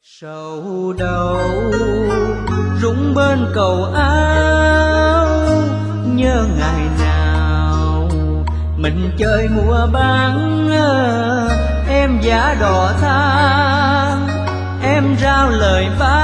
Sầu đầu rụng bên cầu áo, nhớ ngày nào mình chơi mua bán. Em giả đò than, em rao lời bán